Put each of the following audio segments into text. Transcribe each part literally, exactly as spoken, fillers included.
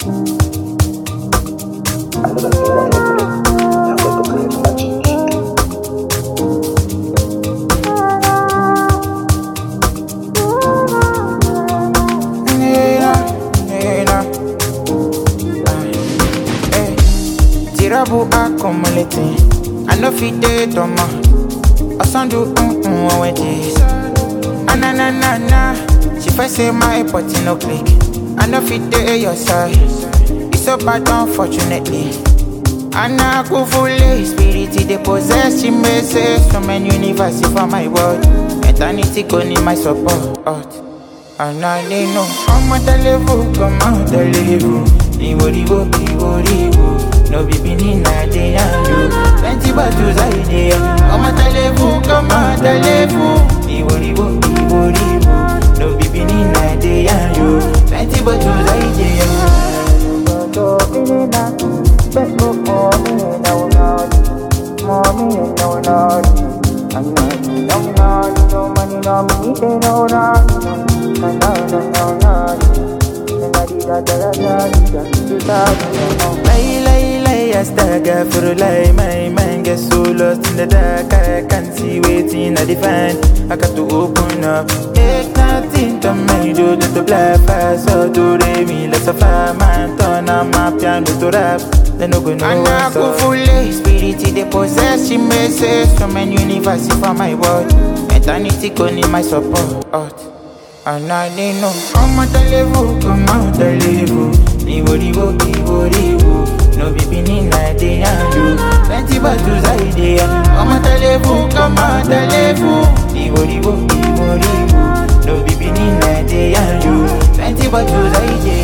Tirabu accumulating, I know fit date on my I sound do mm mm when we this. Ah na na na na, she first say my body no click. I know fit date your side. It's so bad unfortunately. And I go fully spirit they possess. She may say some in universe for my world. Eternity go need my support. And I need no. I'm at the level, come out the level. Iwo iwo iwo iwo. No baby ni na dey and you. Plenty battles I dey. I'm at the level, come out the level. Iwo iwo iwo iwo. No baby ni na dey and you. Plenty battles I dey. Let's go for me, no, no, mommy, no, no, I'm not, no, no, no money, no money, no, no, no, no, no, no, Lay, lay, lay, I stagger for a lie. My mind gets so lost in the dark. I can't see waiting, I define. I got to open up. Take nothing to me, do the black fast. So do they me, let's a fire man. Turn on my piano to rap. They no go know. And I go fully spirit, they possess. She may say some in universe for my world. Eternity go need my support. And I need no. Come out the level, come out the level. Iwo iwo iwo iwo. No baby ni na dey and you. Plenty battles I dey. Come out the level, come out the level. Iwo iwo iwo iwo. No baby ni na dey and you. Plenty battles I dey.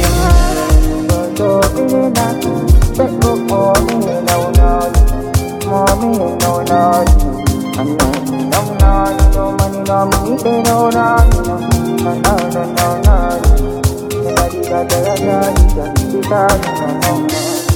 Mommy, no, no, I'm not, no, no, no money, no money, no, no, no, no, no, no, no, no, no, no, no, no, no, no, no, no, no, no,